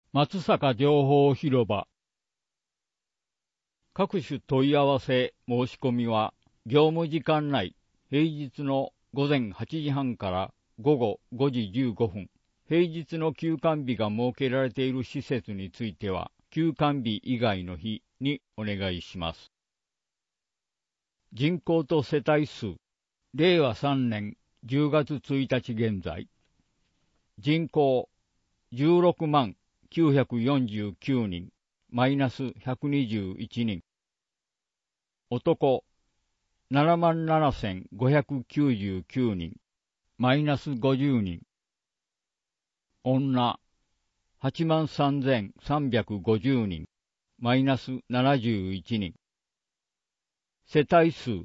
松阪情報広場。各種問い合わせ申し込みは業務時間内、平日の午前8時半から午後5時15分、平日の休館日が設けられている施設については休館日以外の日にお願いします。人口と世帯数、令和3年10月1日現在、人口16万949人、マイナス121人。男77,599人、マイナス50人。女83,350人、マイナス71人。世帯数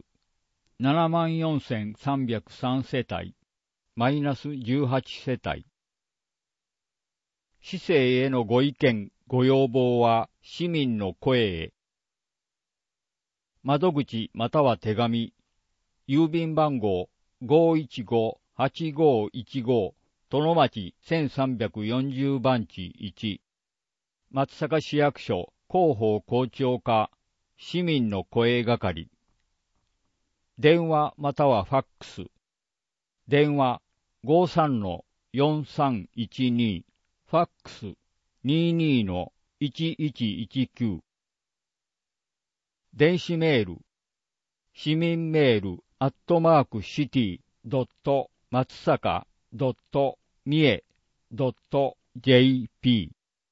74,303世帯、マイナス18世帯。市政へのご意見、ご要望は市民の声へ。窓口または手紙、郵便番号 515-8515 殿町1340番地1、松阪市役所広報広聴課市民の声係。電話またはファックス。電話 53-4312、ファックス 22-1119。電子メール、市民メール@city.matsaka.mie.jp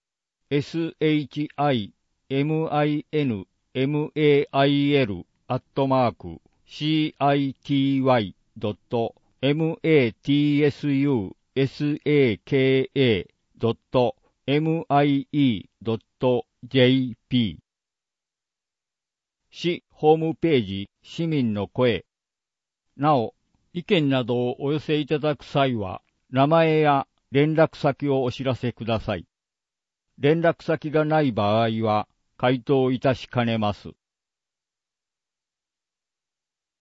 city-city-matsaka.mie.jp 市ホームページ市民の声。なお、意見などをお寄せいただく際は、名前や連絡先をお知らせください。連絡先がない場合は、回答いたしかねます。